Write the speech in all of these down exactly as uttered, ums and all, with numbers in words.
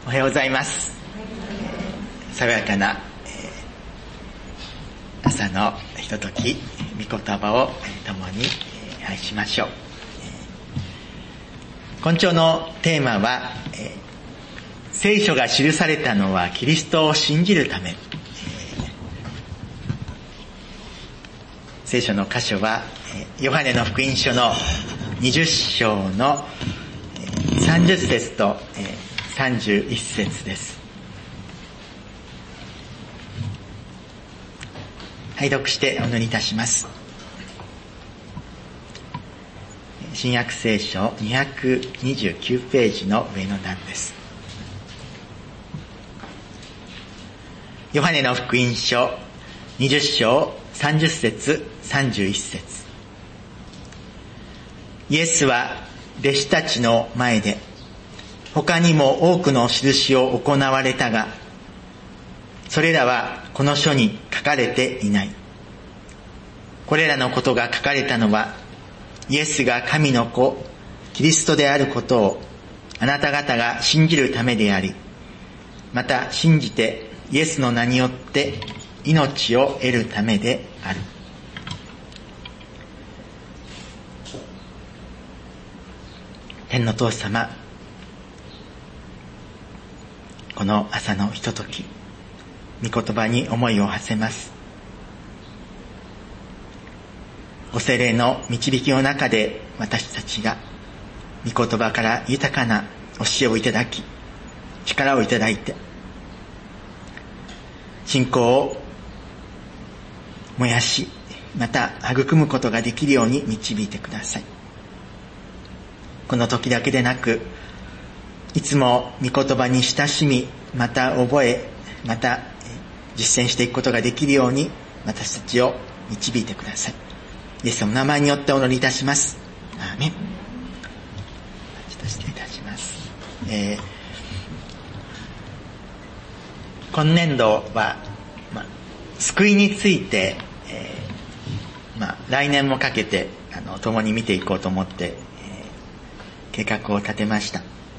おはようございます。爽やかな朝のひととき、御言葉を共に愛しましょう。今朝のテーマは、聖書が記されたのはキリストを信じるため。聖書の箇所はヨハネの福音書のにじゅっ章のさんじゅっ節とさんじゅういち節です。拝読してお祈りいたします。新約聖書にひゃくにじゅうきゅうページの上の段です。ヨハネの福音書にじゅっ章さんじゅっ節さんじゅういち節。イエスは弟子たちの前で他にも多くの印を行われたが、それらはこの書に書かれていない。これらのことが書かれたのは、イエスが神の子、キリストであることをあなた方が信じるためであり、また信じてイエスの名によって命を得るためである。天の父様、この朝のひととき、御言葉に思いを馳せます。ご聖霊の導きの中で私たちが御言葉から豊かな教えをいただき、力をいただいて、信仰を燃やし、また育むことができるように導いてください。この時だけでなく、いつも御言葉に親しみ、また覚え、また実践していくことができるように私たちを導いてください。イエスの名前によってお祈りいたします。アーメン。ちょっと失礼いたします。えー、今年度は、まあ、救いについて、えーまあ、来年もかけてあの共に見ていこうと思って、えー、計画を立てました。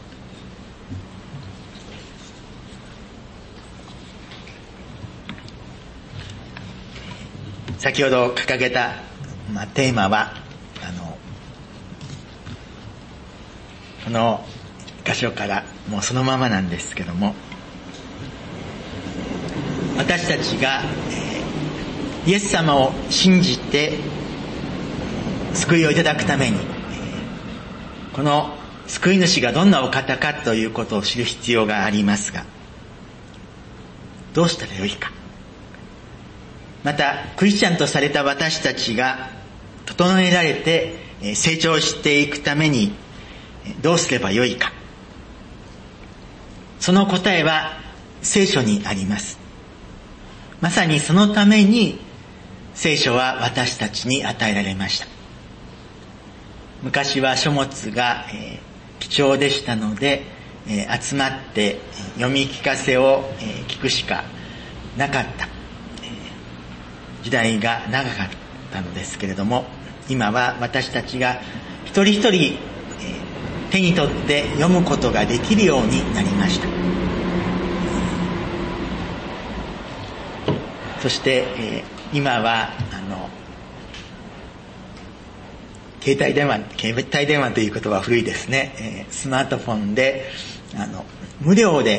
先ほど掲げた、まあ、テーマはあのこの箇所からもうそのままなんですけども、私たちが、えー、イエス様を信じて救いをいただくために、えー、この救い主がどんなお方かということを知る必要がありますが、どうしたらよいか。またクリスチャンとされた私たちが整えられて成長していくためにどうすればよいか。その答えは聖書にあります。まさにそのために聖書は私たちに与えられました。昔は書物が貴重でしたので、集まって読み聞かせを聞くしかなかった時代が長かったのですけれども、今は私たちが一人一人手に取って読むことができるようになりました。そして今はあの携帯電話携帯電話という言葉は古いですね。スマートフォンであの無料で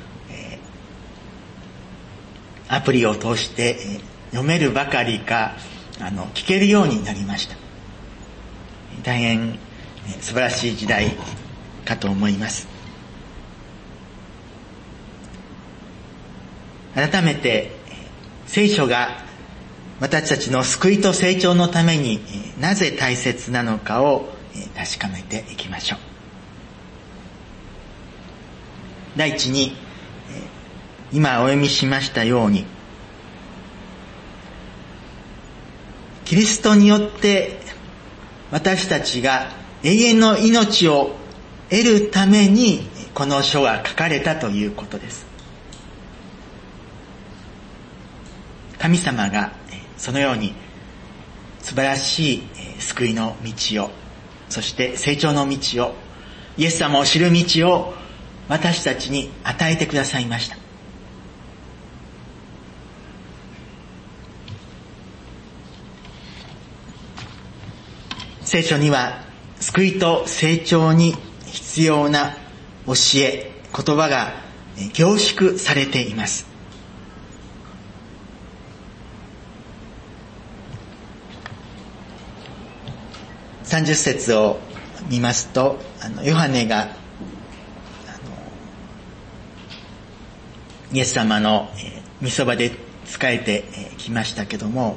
アプリを通して読めるばかりか、あの、聞けるようになりました。大変素晴らしい時代かと思います。改めて、聖書が私たちの救いと成長のためになぜ大切なのかを確かめていきましょう。第一に、今お読みしましたように、キリストによって私たちが永遠の命を得るためにこの書が書かれたということです。神様がそのように素晴らしい救いの道を、そして成長の道を、イエス様を知る道を私たちに与えてくださいました。聖書には救いと成長に必要な教え、言葉が凝縮されています。さんじゅっ節を見ますと、あのヨハネがあのイエス様の、えー、御そばで仕えてきましたけども、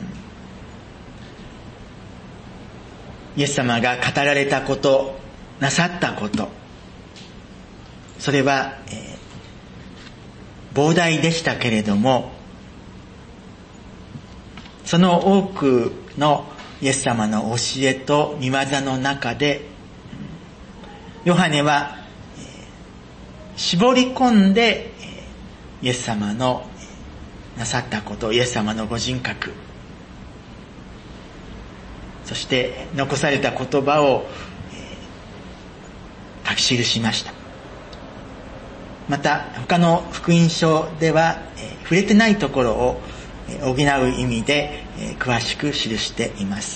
うん、イエス様が語られたこと、なさったこと、それは、えー、膨大でしたけれども、その多くのイエス様の教えと御業の中で、ヨハネは、えー、絞り込んで、えー、イエス様のなさったこと、イエス様のご人格、そして残された言葉を、えー、書き記しました。また他の福音書では、えー、触れてないところを補う意味で詳しく記しています。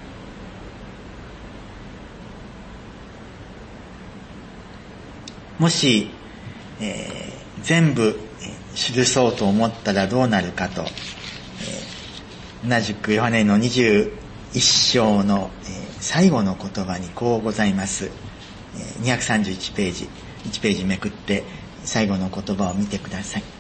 もし、えー、全部記そうと思ったらどうなるかと、えー、同じくヨハネのにじゅういっ章の、えー、最後の言葉にこうございます。えー、にひゃくさんじゅういちページ、いちページめくって最後の言葉を見てください。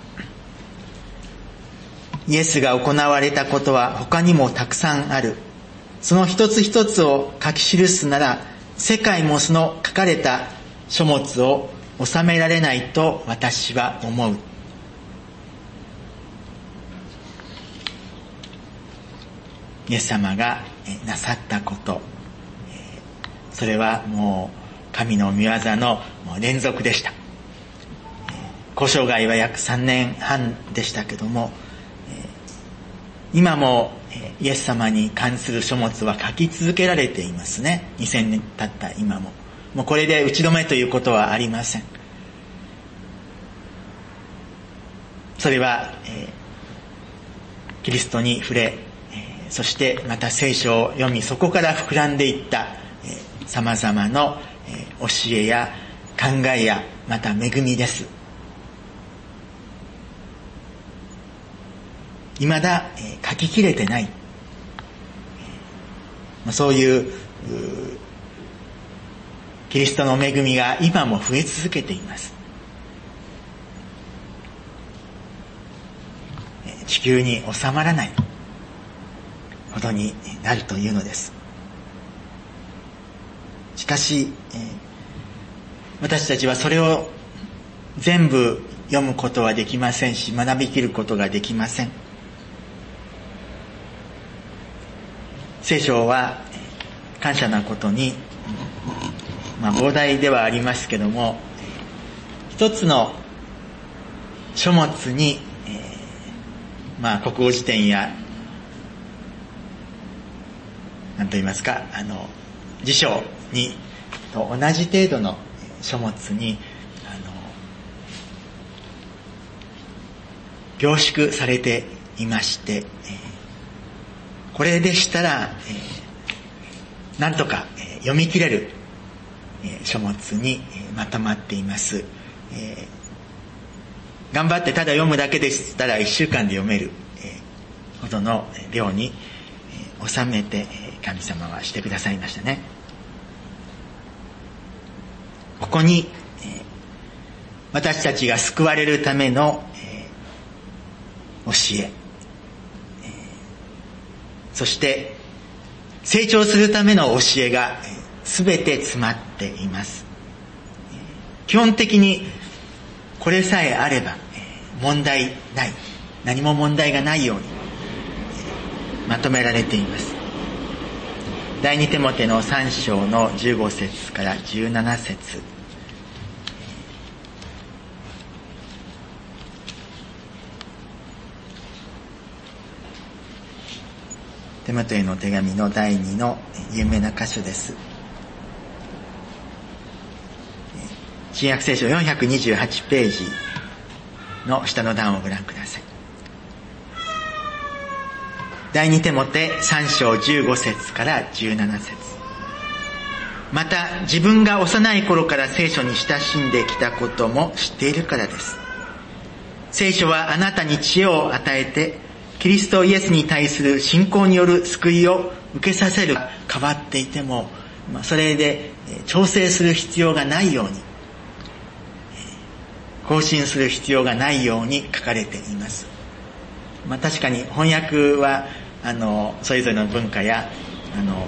イエスが行われたことは他にもたくさんある。その一つ一つを書き記すなら、世界もその書かれた書物を収められないと私は思う。イエス様がなさったこと、それはもう神の御業の連続でした。交渉外は約さんねんはんでしたけども、今もイエス様に関する書物は書き続けられていますね。にせんねん経った今も。もうこれで打ち止めということはありません。それは、えー、キリストに触れ、えー、そしてまた聖書を読み、そこから膨らんでいった、えー、様々な、えー、教えや考えやまた恵みです。未だ、えー、書ききれてない、えー、そういう、うキリストの恵みが今も増え続けています。えー、地球に収まらないほどになるというのです。しかし、えー、私たちはそれを全部読むことはできませんし、学びきることができません。聖書は感謝なことに、まあ、膨大ではありますけども、一つの書物に、えー、まあ国語辞典や何と言いますか、あの辞書にと同じ程度の書物にあの凝縮されていまして、えーこれでしたら、えー、なんとか、えー、読み切れる、えー、書物に、えー、まとまっています、えー。頑張ってただ読むだけでしたらいっしゅうかんで読める、えー、ほどの量に、えー、収めて、えー、神様はしてくださいましたね。ここに、えー、私たちが救われるための、えー、教え、そして成長するための教えがすべて詰まっています。基本的にこれさえあれば問題ない、何も問題がないようにまとめられています。第二テモテのさん章のじゅうご節からじゅうなな節、テモテへの手紙の第二の有名な箇所です。 新約聖書よんひゃくにじゅうはちページの下の段をご覧ください。第二テモテさん章じゅうご節からじゅうなな節。また自分が幼い頃から聖書に親しんできたことも知っているからです。聖書はあなたに知恵を与えて、キリストイエスに対する信仰による救いを受けさせる。変わっていても、それで調整する必要がないように、更新する必要がないように書かれています。まあ、確かに翻訳はあのそれぞれの文化やあの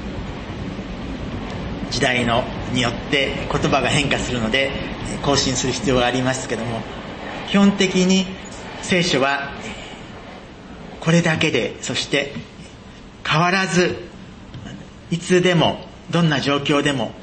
時代のによって言葉が変化するので更新する必要がありますけども、基本的に聖書はこれだけで、そして変わらずいつでもどんな状況でも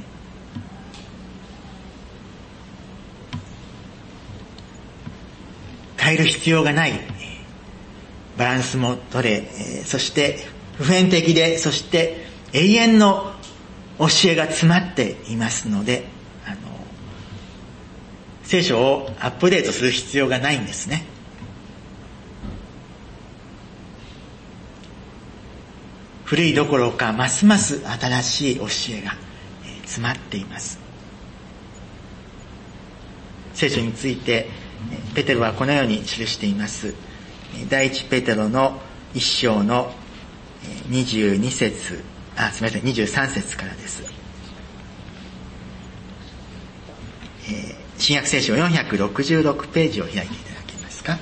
変える必要がない、バランスも取れ、そして普遍的で、そして永遠の教えが詰まっていますので、あの聖書をアップデートする必要がないんですね。古いどころかますます新しい教えが詰まっています。聖書についてペテロはこのように記しています。第一ペテロの一章のにじゅうに節、あ、すみません、にじゅうさん節からです。えー、新約聖書よんひゃくろくじゅうろくページを開いていただけますか。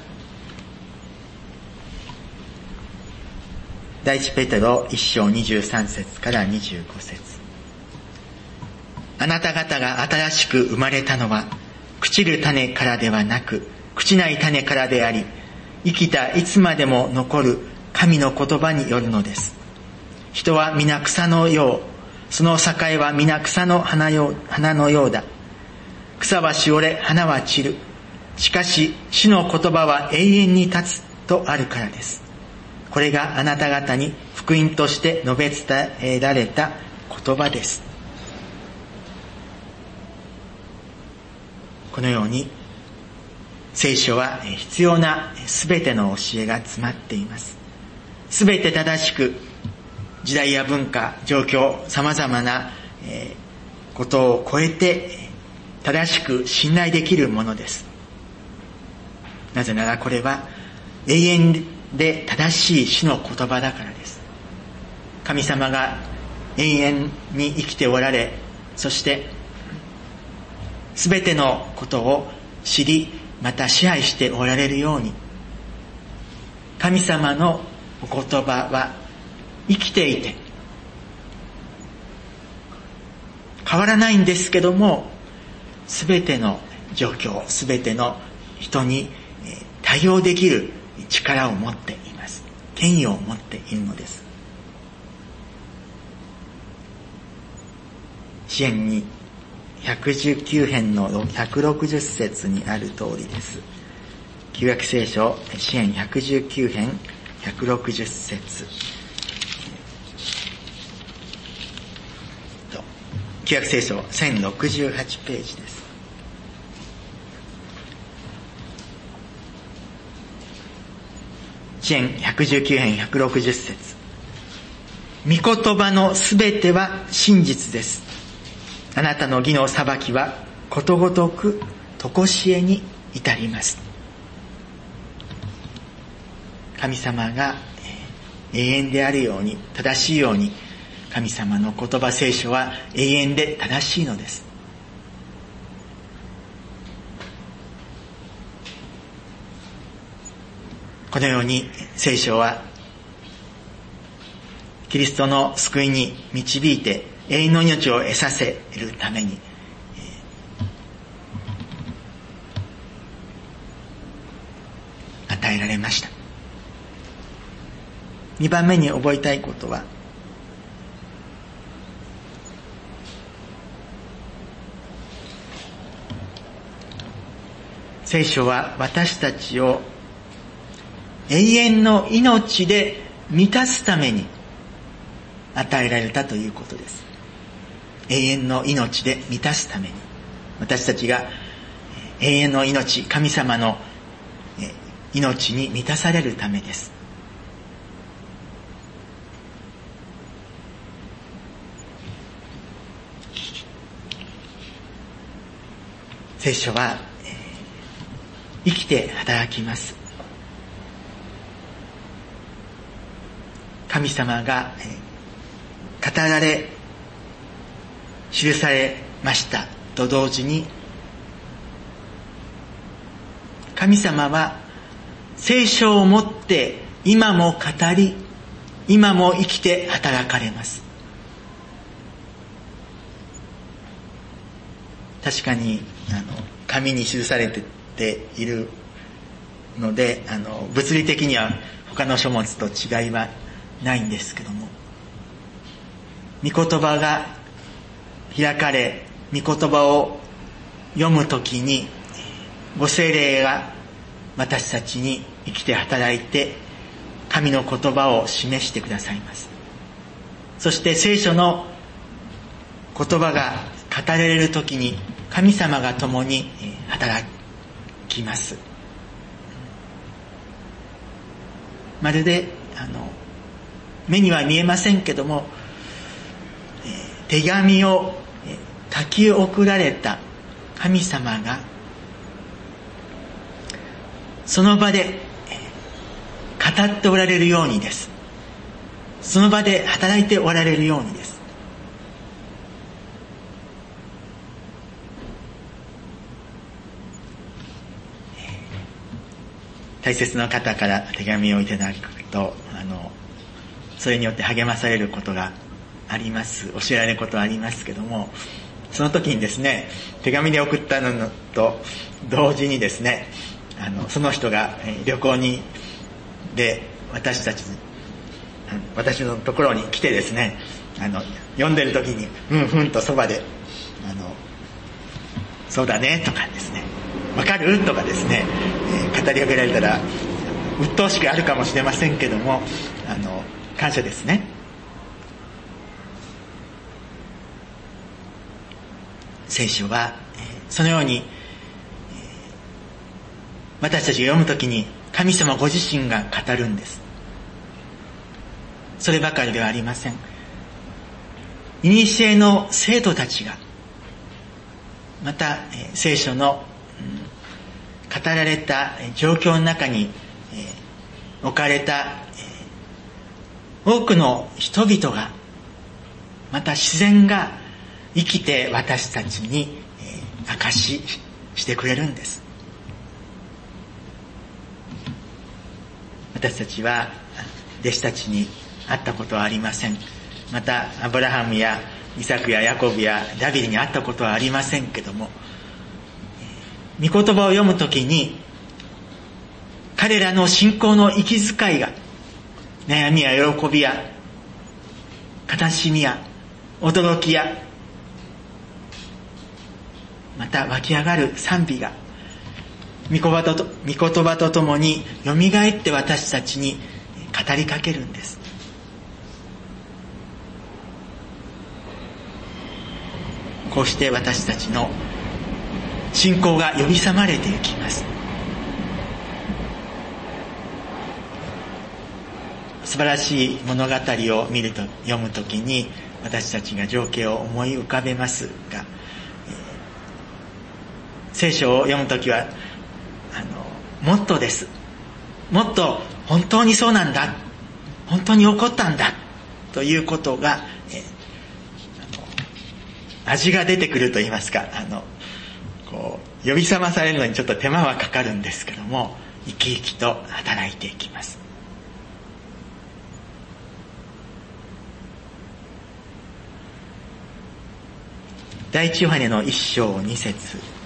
第一ペテロ一章にじゅうさん節からにじゅうご節。あなた方が新しく生まれたのは朽ちる種からではなく、朽ちない種からであり、生きたいつまでも残る神の言葉によるのです。人は皆草のよう、その境は皆草の花よう、花のようだ。草はしおれ、花は散る。しかし主の言葉は永遠に立つとあるからです。これがあなた方に福音として述べ伝えられた言葉です。このように聖書は必要なすべての教えが詰まっています。すべて正しく、時代や文化、状況、様々なことを超えて正しく信頼できるものです。なぜならこれは永遠で正しい主の言葉だからです。神様が永遠に生きておられ、そしてすべてのことを知り、また支配しておられるように、神様のお言葉は生きていて変わらないんですけども、すべての状況、すべての人に対応できる力を持っています。権威を持っているのです。詩編にひゃくじゅうきゅう編のひゃくろくじゅう節にある通りです。旧約聖書詩編ひゃくじゅうきゅう編ひゃくろくじゅう節。旧約聖書せんろくじゅうはちページです。詩編ひゃくじゅうきゅう編ひゃくろくじゅう節。御言葉のすべては真実です。あなたの義の裁きはことごとく常しえに至ります。神様が永遠であるように、正しいように、神様の言葉聖書は永遠で正しいのです。このように聖書はキリストの救いに導いて永遠の命を得させるために、与えられました。にばんめに覚えたいことは、聖書は私たちを永遠の命で満たすために与えられたということです。永遠の命で満たすために。 私たちが永遠の命、神様の命に満たされるためです。聖書は生きて働きます。神様が語られ記されましたと同時に、神様は聖書をもって今も語り、今も生きて働かれます。確かにあの紙に記されているので、あの物理的には他の書物と違いはないんですけども、御言葉が開かれ、御言葉を読むときにご聖霊が私たちに生きて働いて神の言葉を示してくださいます。そして聖書の言葉が語られるときに神様が共に働きます。まるであの目には見えませんけども、手紙を書き送られた神様がその場で語っておられるようにです。その場で働いておられるようにです。大切な方から手紙をいただくと、あのそれによって励まされることがあります。教えられることはありますけども、その時にですね、手紙で送ったのと同時にですね、あのその人が旅行にで私たち私のところに来てですね、あの読んでる時にうんふんとそばであのそうだねとかですね、わかるとかですね、えー、語りかけられたら鬱陶しくあるかもしれませんけども、あの感謝ですね。聖書は、えー、そのように、えー、私たちが読むときに神様ご自身が語るんです。そればかりではありません。古の生徒たちがまた、えー、聖書の、うん、語られた状況の中に、えー、置かれた、えー、多くの人々がまた自然が生きて私たちに、えー、証ししてくれるんです。私たちは弟子たちに会ったことはありません。またアブラハムやイサクやヤコブやダビデに会ったことはありませんけども、御言葉を読むときに彼らの信仰の息遣いが悩みや喜びや悲しみや驚きやまた湧き上がる賛美が御言葉と、御言葉とともによみがえって私たちに語りかけるんです。こうして私たちの信仰が呼び覚まれていきます。素晴らしい物語を見ると読むときに私たちが情景を思い浮かべますが、えー、聖書を読むときはあのもっとです。もっと本当にそうなんだ、本当に起こったんだということが、えー、あの味が出てくると言いますか、あのこう呼び覚まされるのにちょっと手間はかかるんですけども、生き生きと働いていきます。第一ヨハネの一章二節。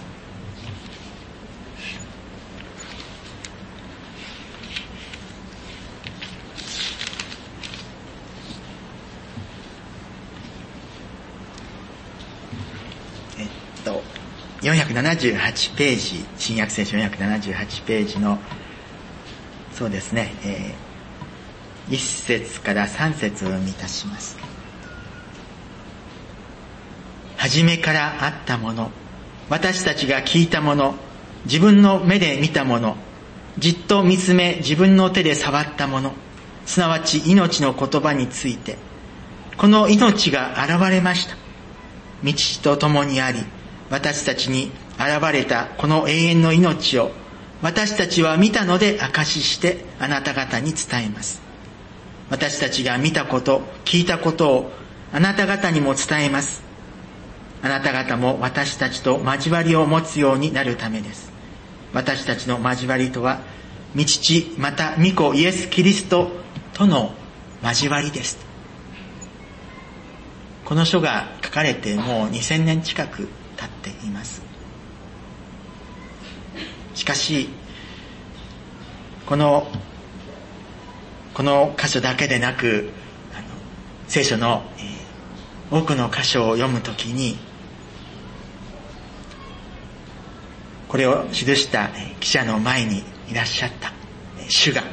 えっとよんひゃくななじゅうはちページ、新約聖書よんひゃくななじゅうはちページのそうですね、えー、一節から三節を見出します。初めからあったもの、 私たちが聞いたもの、自分の目で見たもの、じっと見つめ自分の手で触ったもの、すなわち命の言葉について、この命が現れました。御父と共にあり、私たちに現れたこの永遠の命を、私たちは見たので証ししてあなた方に伝えます。私たちが見たこと、聞いたことをあなた方にも伝えます。あなた方も私たちと交わりを持つようになるためです。私たちの交わりとは、御父また御子イエス・キリストとの交わりです。この書が書かれてもうにせんねん近く経っています。しかし、この、この箇所だけでなく、あの聖書の、えー、多くの箇所を読むときに、これを記した記者の前にいらっしゃった主が、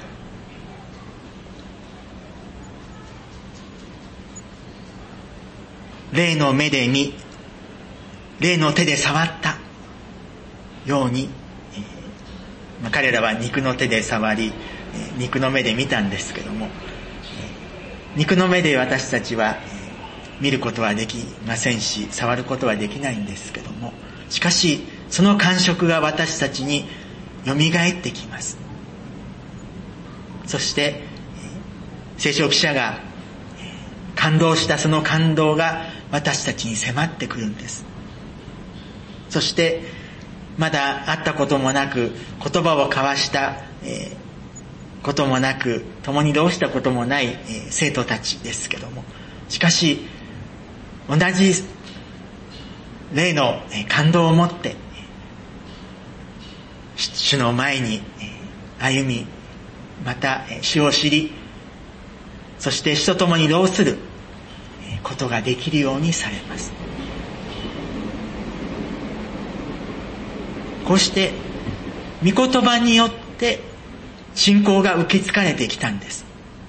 霊の目で見、霊の手で触ったように、まあ、彼らは肉の手で触り、肉の目で見たんですけども、肉の目で私たちは見ることはできませんし、触ることはできないんですけども、しかしその感触が私たちによみがえってきます。そして聖書記者が感動したその感動が私たちに迫ってくるんです。そしてまだ会ったこともなく、言葉を交わした、えー、こともなく、共に同したこともない、えー、生徒たちですけども、しかし同じ霊の感動を持って主の前に歩み、また主を知り、そして主と共に同することができるようにされます。こうして御言葉によって信仰が受け継がれてきたんです。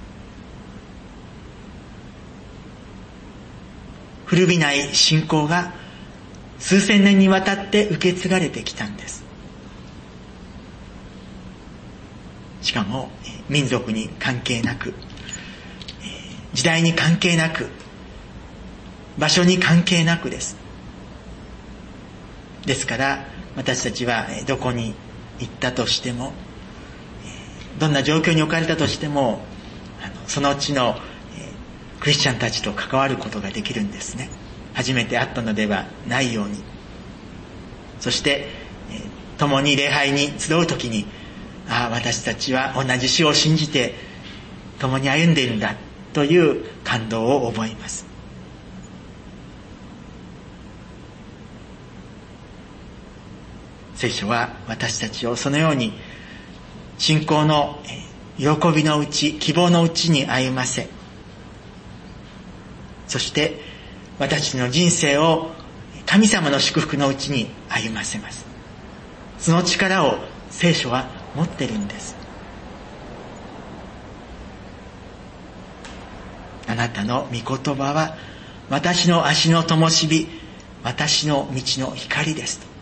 古びない信仰が数千年にわたって受け継がれてきたんです。しかも民族に関係なく、時代に関係なく、場所に関係なくです。ですから私たちはどこに行ったとしても、どんな状況に置かれたとしても、その地のクリスチャンたちと関わることができるんですね。初めて会ったのではないように。そして共に礼拝に集うときに、ああ、私たちは同じ主を信じて共に歩んでいるんだという感動を覚えます。聖書は私たちをそのように信仰の喜びのうち、希望のうちに歩ませ、そして私の人生を神様の祝福のうちに歩ませます。その力を聖書は持っているんです。あなたの御言葉は私の足の灯火、私の道の光ですと。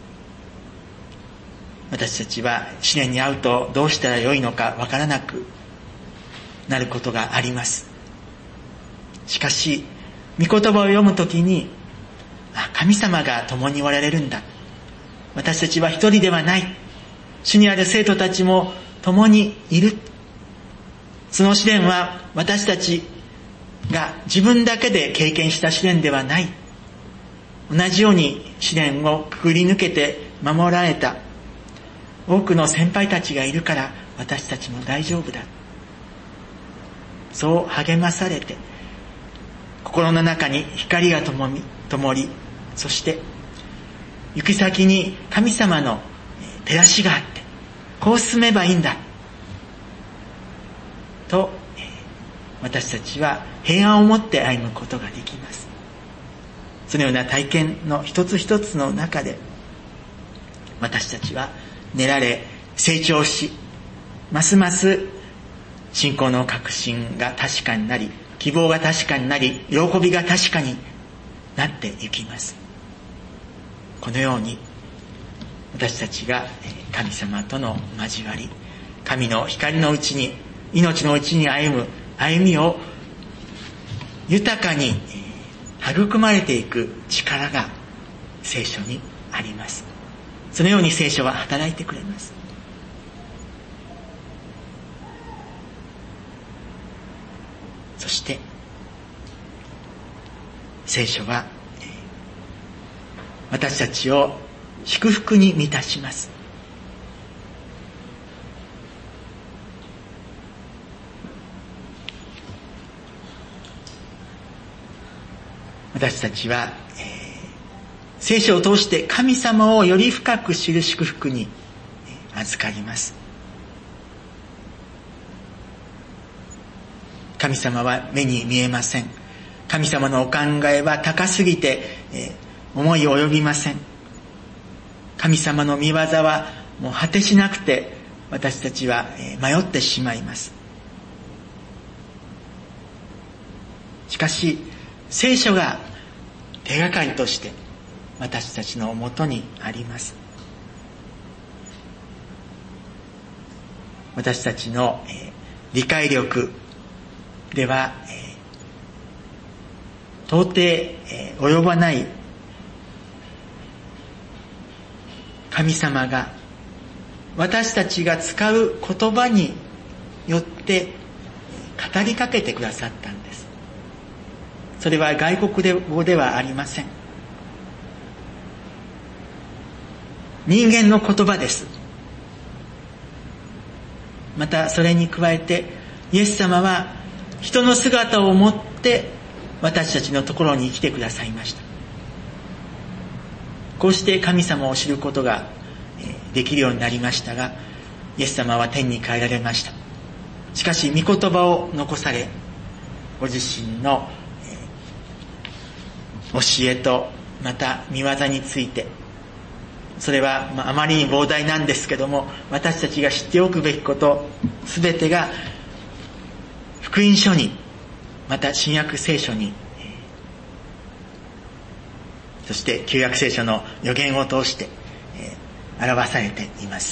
私たちは試練に遭うとどうしたらよいのかわからなくなることがあります。しかし御言葉を読むときに、あ、神様が共におられるんだ、私たちは一人ではない、主にある生徒たちも共にいる、その試練は私たちが自分だけで経験した試練ではない、同じように試練をくぐり抜けて守られた多くの先輩たちがいるから私たちも大丈夫だ、そう励まされて、心の中に光が灯み、灯り、そして行き先に神様の照らしがあって、こう進めばいいんだと、私たちは平安を持って歩むことができます。そのような体験の一つ一つの中で、私たちは練られ成長し、ますます信仰の確信が確かになり、希望が確かになり、喜びが確かになっていきます。 このように私たちが神様との交わり、神の光のうちに、命のうちに歩む歩みを豊かに育まれていく力が聖書にあります。そのように聖書は働いてくれます。そして聖書は私たちを祝福に満たします。私たちは、えー、聖書を通して神様をより深く知る祝福に預かります。神様は目に見えません。神様のお考えは高すぎて、えー、思い及びません。神様の御業はもう果てしなくて、私たちは迷ってしまいます。しかし聖書が手がかりとして私たちのもとにあります。私たちの理解力では到底及ばない神様が私たちが使う言葉によって語りかけてくださったんです。それは外国語ではありません。人間の言葉です。またそれに加えてイエス様は人の姿を持って私たちのところに来てくださいました。こうして神様を知ることができるようになりましたが、イエス様は天に帰られました。しかし御言葉を残され、ご自身の教えとまた御業について、それはあまりに膨大なんですけども、私たちが知っておくべきことすべてが福音書に、また新約聖書に、そして旧約聖書の預言を通して表されています。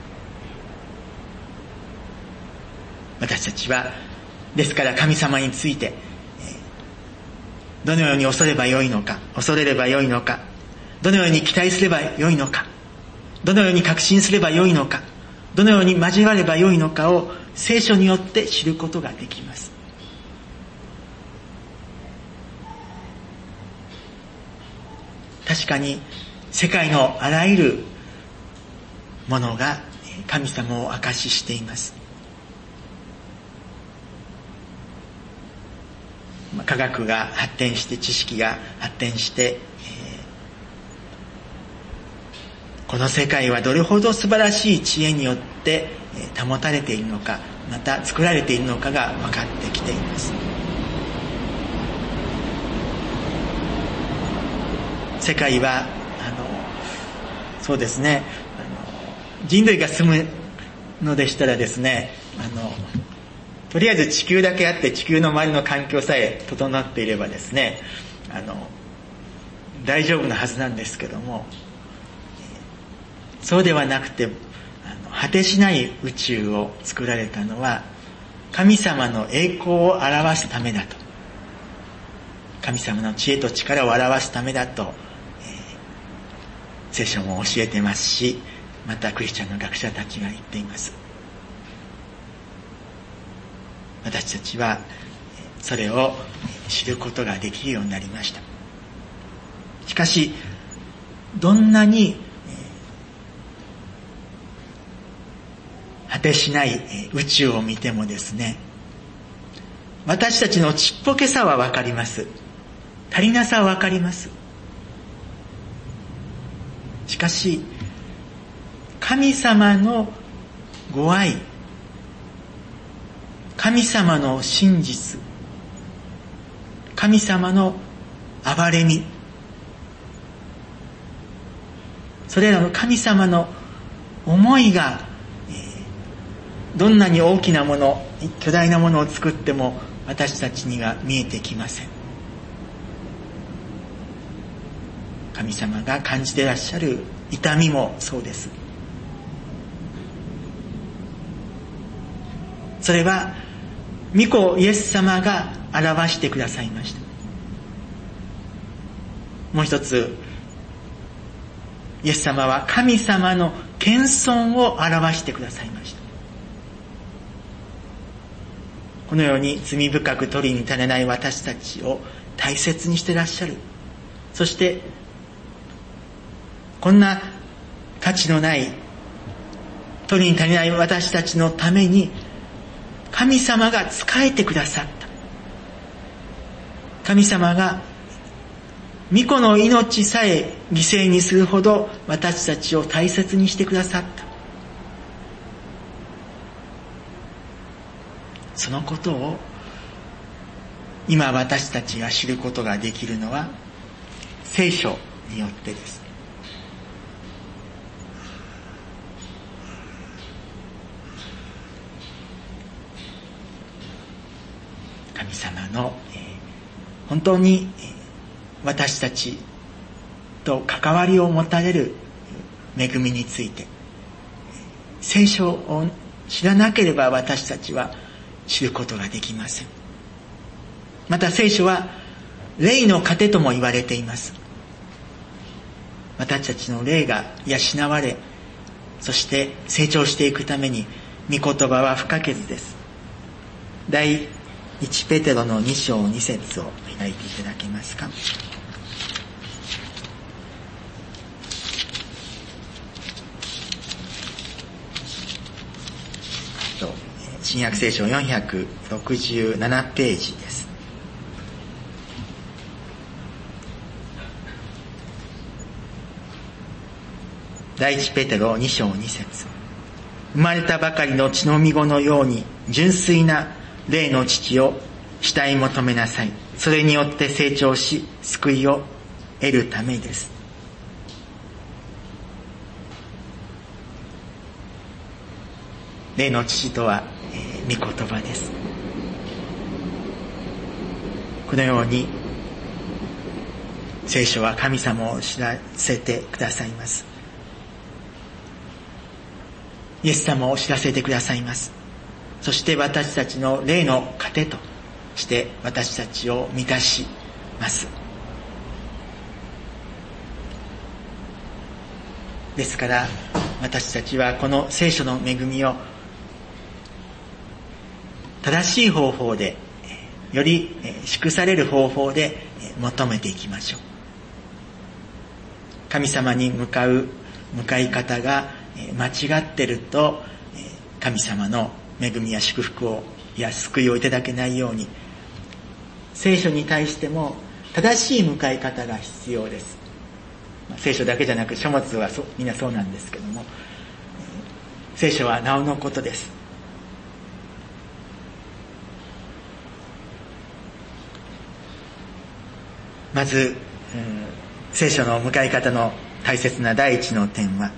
私たちはですから神様についてどのように恐ればよいのか、恐れればよいのか、どのように期待すればよいのか、どのように確信すればよいのか、どのように交わればよいのかを聖書によって知ることができます。確かに世界のあらゆるものが神様を証ししています。科学が発展して、知識が発展して、この世界はどれほど素晴らしい知恵によって保たれているのか、また作られているのかが分かってきています。世界はあのそうですね、あの人類が住むのでしたらですね、あのとりあえず地球だけあって地球の周りの環境さえ整っていればですね、あの大丈夫なはずなんですけども、そうではなくて、あの果てしない宇宙を作られたのは神様の栄光を表すためだと、神様の知恵と力を表すためだと、えー、聖書も教えてますし、またクリスチャンの学者たちが言っています。私たちはそれを知ることができるようになりました。しかしどんなに果てしない宇宙を見てもですね、私たちのちっぽけさはわかります。足りなさはわかります。しかし神様のご愛、神様の真実、神様の憐れみ、それらの神様の思いが、えー、どんなに大きなもの、巨大なものを作っても私たちには見えてきません。 神様が感じていらっしゃる痛みもそうです。それは御子イエス様が表してくださいました。もう一つ、イエス様は神様の謙遜を表してくださいました。このように罪深く取りに足れない私たちを大切にしていらっしゃる。そしてこんな価値のない取りに足りない私たちのために神様が仕えてくださった。神様が御子の命さえ犠牲にするほど私たちを大切にしてくださった。そのことを今私たちが知ることができるのは聖書によってです。神様の、えー、本当に、えー、私たちと関わりを持たれる恵みについて、聖書を知らなければ私たちは知ることができません。また聖書は霊の糧とも言われています。私たちの霊が養われ、そして成長していくために御言葉は不可欠です。第一ペテロのに章に節を開いていただけますか。新約聖書よんひゃくろくじゅうななページです。第一ペテロに章に節。生まれたばかりの血のみ子のように純粋な霊の父を慕い求めなさい。それによって成長し救いを得るためです。霊の父とは、えー、御言葉です。このように聖書は神様を知らせてくださいます。イエス様を知らせてくださいます。そして私たちの霊の糧として私たちを満たします。ですから私たちはこの聖書の恵みを正しい方法で、より祝される方法で求めていきましょう。神様に向かう向かい方が間違っていると、神様の恵みや祝福をや救いをいただけないように、聖書に対しても正しい向かい方が必要です。聖書だけじゃなく書物はそみんなそうなんですけども、聖書はなおのことです。まず、うん、聖書の向かい方の大切な第一の点は、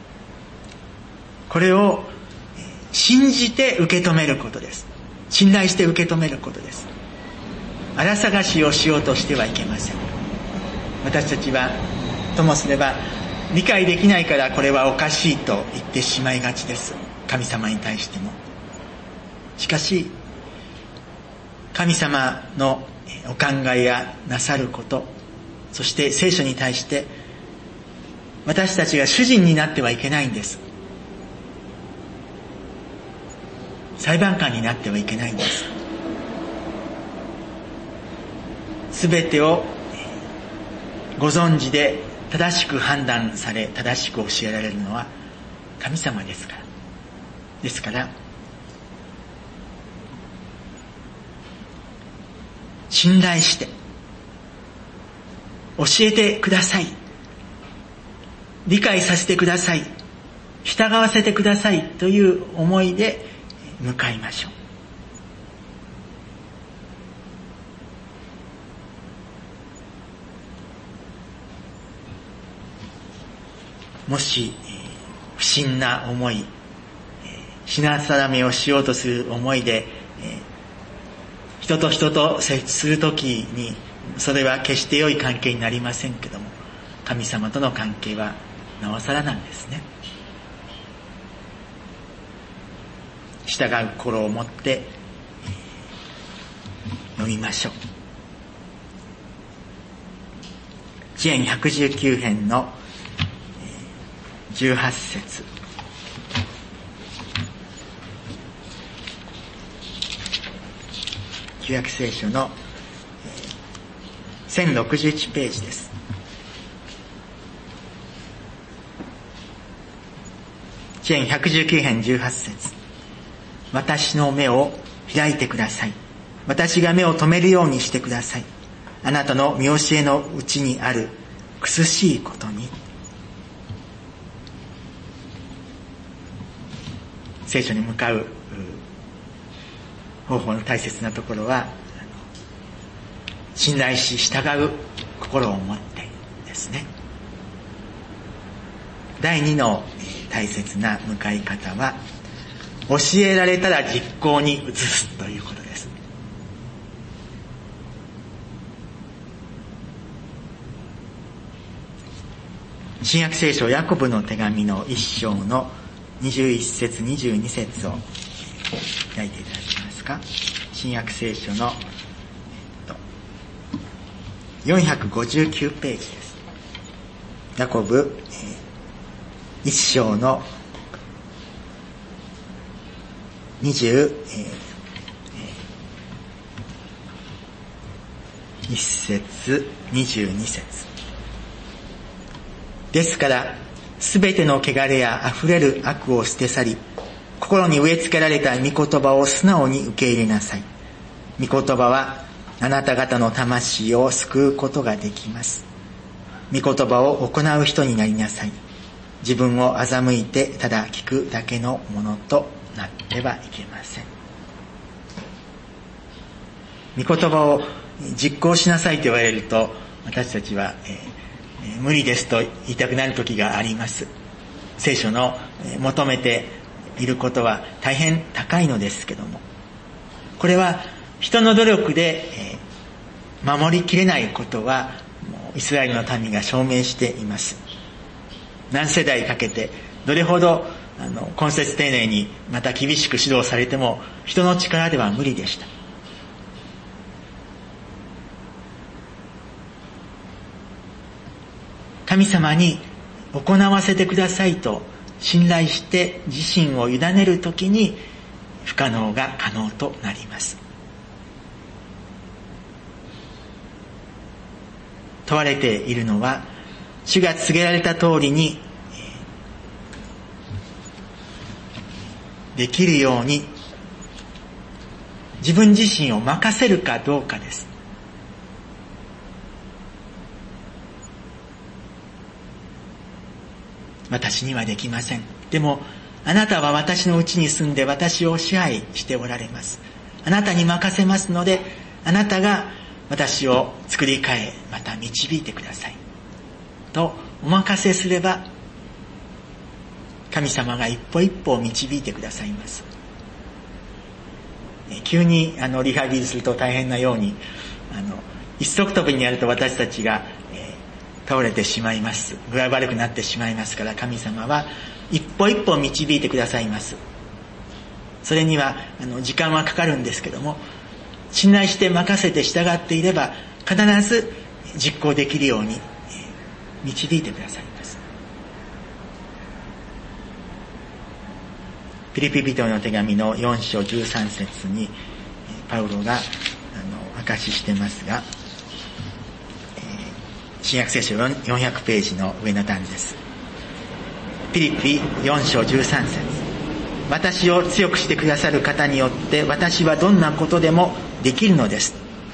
これを信じて受け止めることです。信頼して受け止めることです。荒探しをしようとしてはいけません。私たちはともすれば理解できないからこれはおかしいと言ってしまいがちです。神様に対しても。しかし神様のお考えやなさること、そして聖書に対して私たちが主人になってはいけないんです。裁判官になってはいけないんです。すべてをご存知で正しく判断され、正しく教えられるのは神様ですから。ですから信頼して教えてください、理解させてください、従わせてくださいという思いで向かいましょう。もし不審な思い、品定めをしようとする思いで人と人と接するときに、それは決して良い関係になりませんけども、 神様との関係はなおさらなんですね。従う心を持って読みましょう。詩編ひゃくじゅうきゅう編のじゅうはち節。旧約聖書のせんろくじゅういちページです。詩編ひゃくじゅうきゅう編じゅうはち節。私の目を開いてください。私が目を留めるようにしてください。あなたの見教えのうちにある苦しいことに。聖書に向かう方法の大切なところは、信頼し従う心を持ってですね。第二の大切な向かい方は、教えられたら実行に移すということです。新約聖書ヤコブの手紙の一章のにじゅういち節にじゅうに節を開いていただけますか。新約聖書の、えっと、よんひゃくごじゅうきゅうページです。ヤコブ、えー、一章のにじゅういち節にじゅうに節。ですからすべての汚れやあふれる悪を捨て去り、心に植え付けられた御言葉を素直に受け入れなさい。御言葉はあなた方の魂を救うことができます。御言葉を行う人になりなさい。自分を欺いてただ聞くだけのものとなってはいけません。御言葉を実行しなさいと言われると、私たちは、えー無理ですと言いたくなる時があります。聖書の求めていることは大変高いのですけども、これは人の努力で守りきれないことはイスラエルの民が証明しています。何世代かけてどれほどあの根節丁寧にまた厳しく指導されても人の力では無理でした。神様に行わせてくださいと信頼して自身を委ねるときに不可能が可能となります。問われているのは、主が告げられた通りにできるように自分自身を任せるかどうかです。私にはできません。でもあなたは私のうちに住んで私を支配しておられます。あなたに任せますので、あなたが私を作り変え、また導いてくださいとお任せすれば、神様が一歩一歩を導いてくださいます。急にあのリハビリすると大変なように、あの一足飛びにやると私たちが倒れてしまいます。具合悪くなってしまいますから、神様は一歩一歩導いてくださいます。それにはあの時間はかかるんですけども、信頼して任せて従っていれば必ず実行できるように導いてくださいます。ピリピ人の手紙のよん章じゅうさん節にパウロがあの証ししてますが、新約聖書よんひゃくページの上の段です。ピリピよん章じゅうさん節。私を強くしてくださる方によって私はどんなことでもできるのです。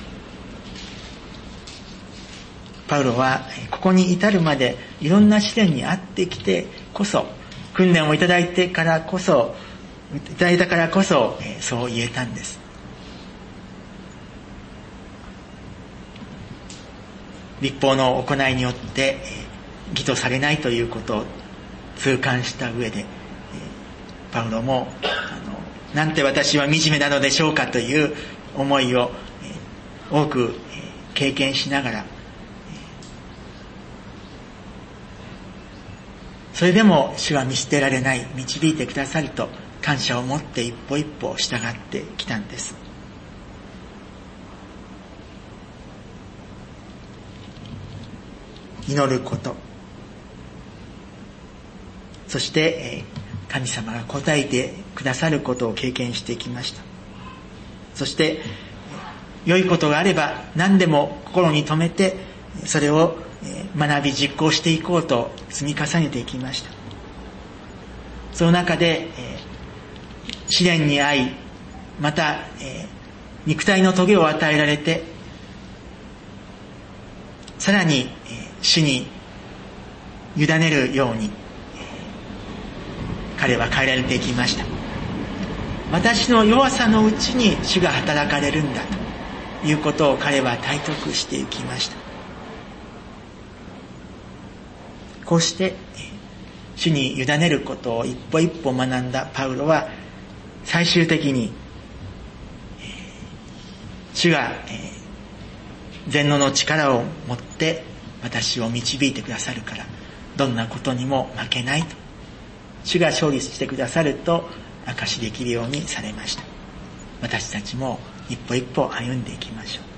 パウロはここに至るまでいろんな試練にあってきてこそ、訓練をいただいてからこそいただいたからこそそう言えたんです。律法の行いによって義とされないということを痛感した上で、パウロもあのなんて私は惨めなのでしょうかという思いを多く経験しながら、 それでも主は見捨てられない、導いてくださると感謝を持って一歩一歩従ってきたんです。祈ること、そして神様が答えてくださることを経験してきました。そして良いことがあれば何でも心に留めて、それを学び実行していこうと積み重ねていきました。その中で試練に遭い、また肉体の棘を与えられて、さらに主に委ねるように彼は変えられていきました。私の弱さのうちに主が働かれるんだということを彼は体得していきました。こうして主に委ねることを一歩一歩学んだパウロは、最終的に主が全能の力を持って私を導いてくださるから、どんなことにも負けないと、主が勝利してくださると証しできるようにされました。私たちも一歩一歩歩んでいきましょう。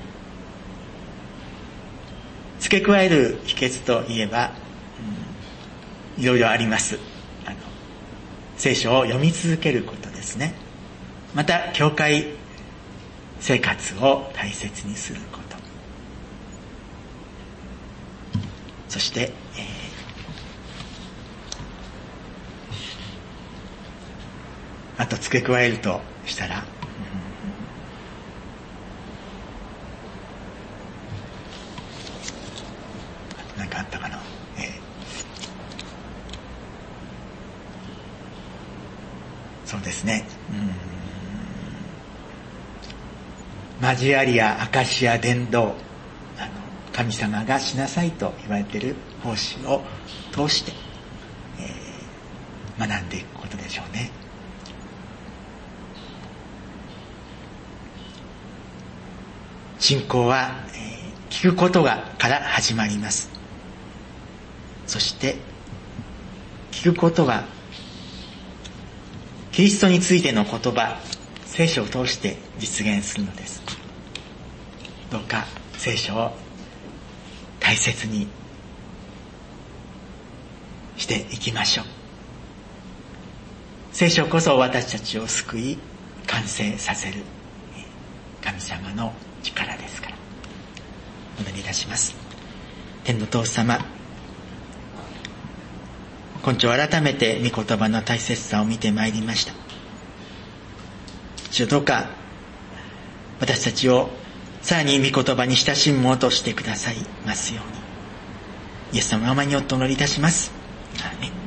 付け加える秘訣といえば、うん、いろいろあります。あの聖書を読み続けることですね。また教会生活を大切にすること、そして、えー、あと付け加えるとしたら、うん、何かあったかな、えー、そうですね、うん、交わりや証しや伝道、神様がしなさいと言われている奉仕を通して、えー、学んでいくことでしょうね。信仰は、えー、聞くことがから始まります。そして聞くことはキリストについての言葉、聖書を通して実現するのです。どうか聖書を大切にしていきましょう。聖書こそ私たちを救い完成させる神様の力ですから。お祈りいたします。天の父様、今朝改めて御言葉の大切さを見てまいりました。主よ、どうか私たちをさらに御言葉に親しむものとしてくださいますように、イエス様の名前によってお祈りいたします。アーメン。